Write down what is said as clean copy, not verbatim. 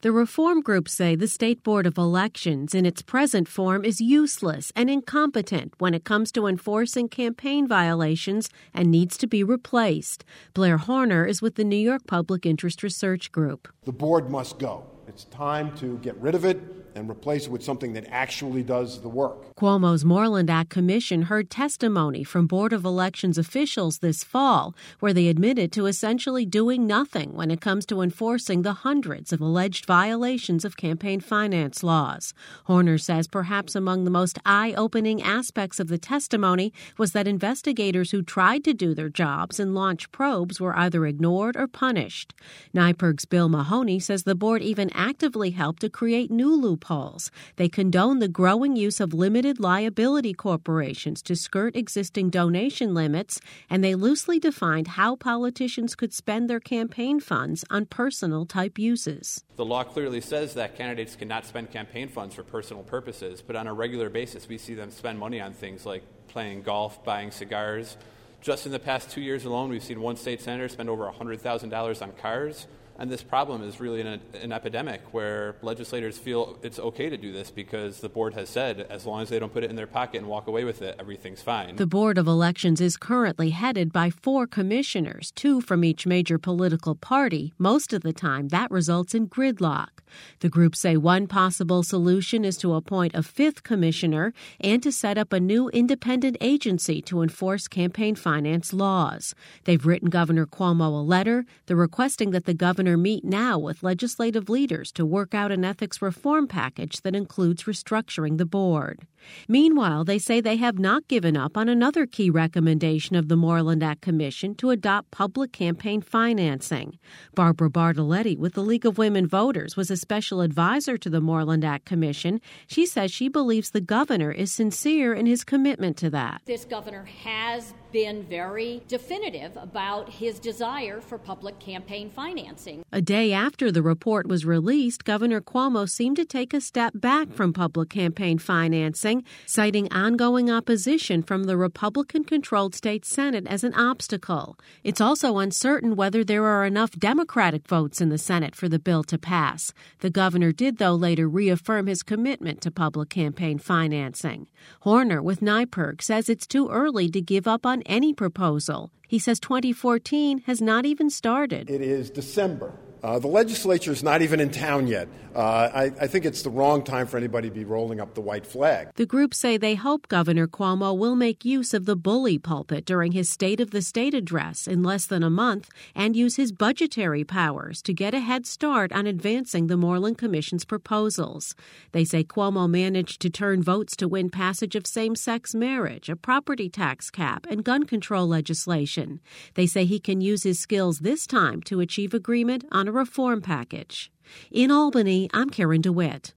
The reform groups say the State Board of Elections in its present form is useless and incompetent when it comes to enforcing campaign violations and needs to be replaced. Blair Horner is with the New York Public Interest Research Group. The board must go. It's time to get rid of it and replace it with something that actually does the work. Cuomo's Moreland Act Commission heard testimony from Board of Elections officials this fall, where they admitted to essentially doing nothing when it comes to enforcing the hundreds of alleged violations of campaign finance laws. Horner says perhaps among the most eye-opening aspects of the testimony was that investigators who tried to do their jobs and launch probes were either ignored or punished. NYPIRG's Bill Mahoney says the board even actively helped to create new loopholes. They condone the growing use of limited liability corporations to skirt existing donation limits, and they loosely defined how politicians could spend their campaign funds on personal-type uses. The law clearly says that candidates cannot spend campaign funds for personal purposes, but on a regular basis we see them spend money on things like playing golf, buying cigars. Just in the past 2 years alone, we've seen one state senator spend over $100,000 on cars. And this problem is really an epidemic where legislators feel it's okay to do this because the board has said as long as they don't put it in their pocket and walk away with it, everything's fine. The Board of Elections is currently headed by 4 commissioners, 2 from each major political party. Most of the time, that results in gridlock. The group say one possible solution is to appoint a 5th commissioner and to set up a new independent agency to enforce campaign finance laws. They've written Governor Cuomo a letter. They're requesting that the governor meet now with legislative leaders to work out an ethics reform package that includes restructuring the board. Meanwhile, they say they have not given up on another key recommendation of the Moreland Act Commission to adopt public campaign financing. Barbara Bartoletti with the League of Women Voters was a special advisor to the Moreland Act Commission. She says she believes the governor is sincere in his commitment to that. This governor has been very definitive about his desire for public campaign financing. A day after the report was released, Governor Cuomo seemed to take a step back from public campaign financing, citing ongoing opposition from the Republican-controlled state Senate as an obstacle. It's also uncertain whether there are enough Democratic votes in the Senate for the bill to pass. The governor did, though, later reaffirm his commitment to public campaign financing. Horner with NYPIRG says it's too early to give up on any proposal. He says 2014 has not even started. It is December. The legislature is not even in town yet. I think it's the wrong time for anybody to be rolling up the white flag. The group say they hope Governor Cuomo will make use of the bully pulpit during his State of the State address in less than a month and use his budgetary powers to get a head start on advancing the Moreland Commission's proposals. They say Cuomo managed to turn votes to win passage of same-sex marriage, a property tax cap, and gun control legislation. They say he can use his skills this time to achieve agreement on a reform package. In Albany, I'm Karen DeWitt.